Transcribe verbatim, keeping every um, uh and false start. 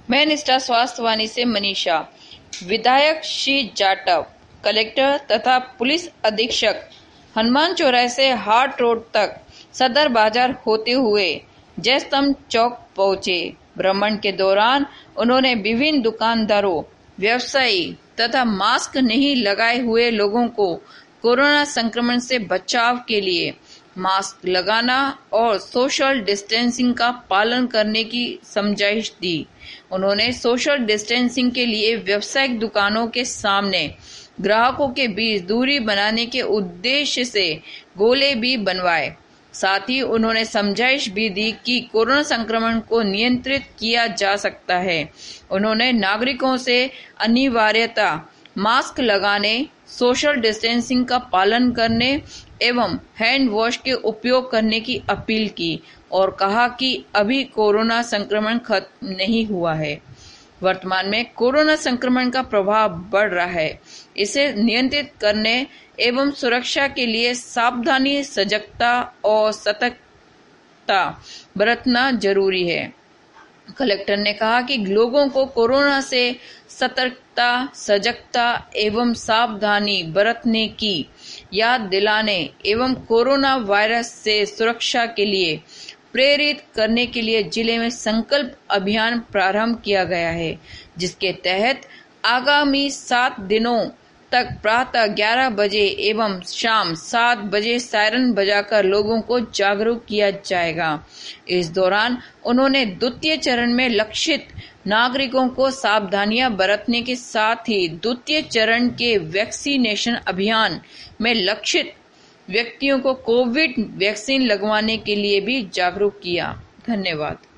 मैं निष्ठा स्वास्थ्यवाणी से मनीषा। विधायक श्री जाटव, कलेक्टर तथा पुलिस अधीक्षक हनुमान चौराहे से हाट रोड तक सदर बाजार होते हुए जयस्तंभ चौक पहुंचे। भ्रमण के दौरान उन्होंने विभिन्न दुकानदारों, व्यवसायी तथा मास्क नहीं लगाए हुए लोगों को कोरोना संक्रमण से बचाव के लिए मास्क लगाना और सोशल डिस्टेंसिंग का पालन करने की समझाइश दी। उन्होंने सोशल डिस्टेंसिंग के लिए व्यावसायिक दुकानों के सामने ग्राहकों के बीच दूरी बनाने के उद्देश्य से गोले भी बनवाए। साथ ही उन्होंने समझाइश भी दी कि कोरोना संक्रमण को नियंत्रित किया जा सकता है। उन्होंने नागरिकों से अनिवार्यता मास्क लगाने, सोशल डिस्टेंसिंग का पालन करने एवं हैंड वॉश के उपयोग करने की अपील की और कहा कि अभी कोरोना संक्रमण खत्म नहीं हुआ है। वर्तमान में कोरोना संक्रमण का प्रभाव बढ़ रहा है। इसे नियंत्रित करने एवं सुरक्षा के लिए सावधानी, सजगता और सतर्कता बरतना जरूरी है। कलेक्टर ने कहा कि लोगों को कोरोना से सतर्कता, सजगता एवं सावधानी बरतने की याद दिलाने एवं कोरोना वायरस से सुरक्षा के लिए प्रेरित करने के लिए जिले में संकल्प अभियान प्रारंभ किया गया है, जिसके तहत आगामी सात दिनों तक प्रातः ग्यारह बजे एवं शाम सात बजे सायरन बजाकर लोगों को जागरूक किया जाएगा। इस दौरान उन्होंने द्वितीय चरण में लक्षित नागरिकों को सावधानियां बरतने के साथ ही द्वितीय चरण के वैक्सीनेशन अभियान में लक्षित व्यक्तियों को कोविड वैक्सीन लगवाने के लिए भी जागरूक किया। धन्यवाद।